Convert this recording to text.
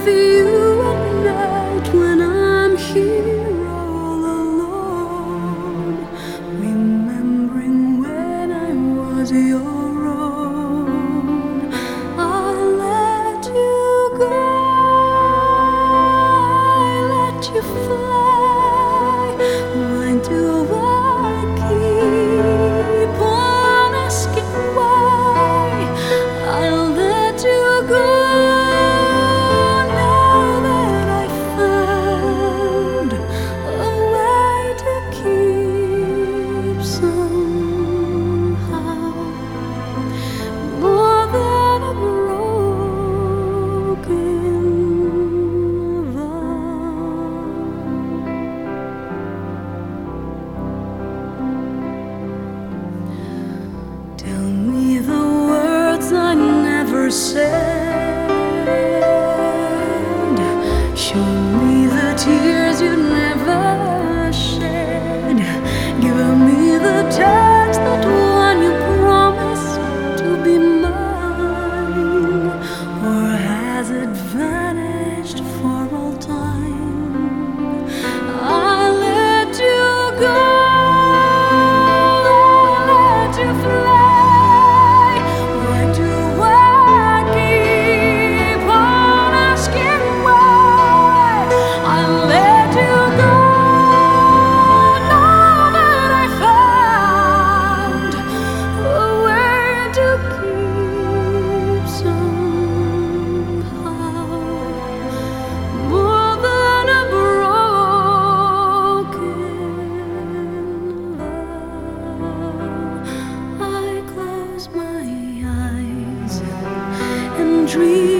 with you at night when I'm here all alone, remembering when I was your own. I let you go, I let you fly. Why do I keep on asking why? I let you go. Tell me the words I never said. Show me the tears you never shed. Give me the text that one you promised to be mine. Or has it vanished for all time? I let you go, I let you fly. Dream